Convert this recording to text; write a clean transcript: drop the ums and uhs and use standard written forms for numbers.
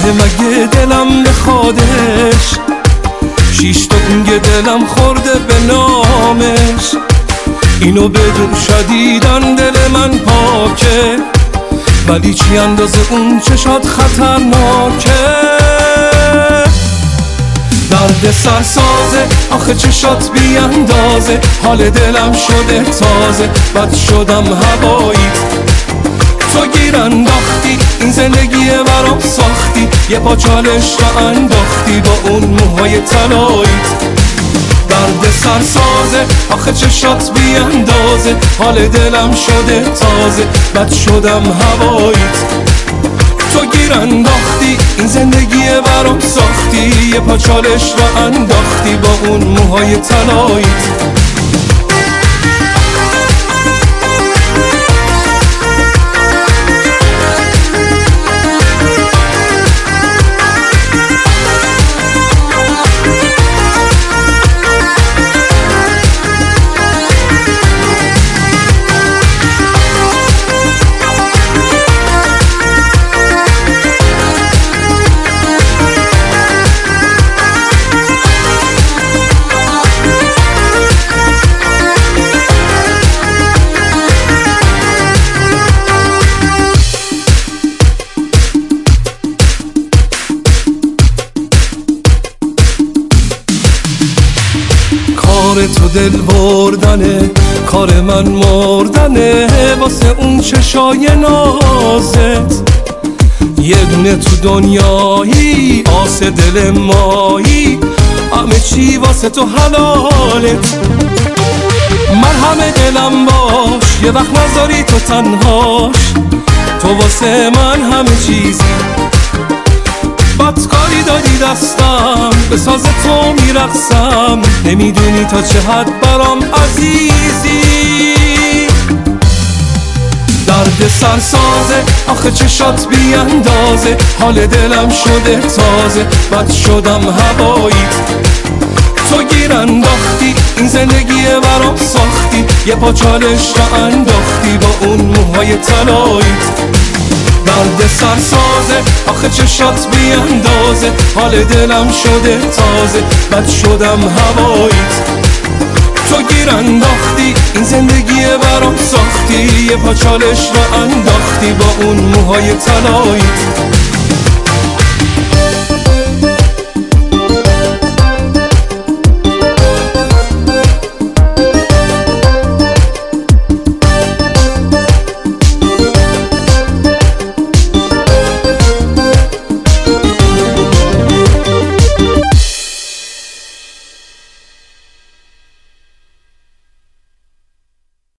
مگه دلم بخوادش، 6 تا گونگ دلم خورده به نامش. اینو بدون شدیدن دل من پاکه، ولی چی اندازه اون چشات خطرناکه. درد سرسازه آخه چشات بی اندازه، حال دلم شده تازه، بد شدم هواییت. تو گیر انداختی این زندگی برام ساختی، یه پا چالش را انداختی با اون موهای طلاییت. درد سرسازه آخه چشات بی اندازه، حال دلم شده تازه، بد شدم هواییت. تو گیر انداختی این زندگی برام ساختی، یه پا چالش را انداختی با اون موهای طلاییت. کار تو دل بردنه، کار من مردنه، واسه اون چشای نازت. یه دونه تو دنیایی آس دل مایی، همه چی واسه تو حلالت. مرهم دلم باش یه وقت نذاری تو تنهاش، تو واسه من همه چیزی. بدکاری دادی دستم به ساز تو میرقصم، نمیدونی تا چه حد برام عزیزی. درد سرسازه آخه چشات بی اندازه، حال دلم شده تازه، بد شدم هواییت. تو گیر انداختی این زندگی برام ساختی، یه پا چالش را انداختی با اون موهای طلاییت. درد سرسازه آخه چشات بی اندازه، حال دلم شده تازه، بد شدم هواییت. تو گیر انداختی این زندگی برام ساختی، یه پا چالش را انداختی با اون موهای طلاییت.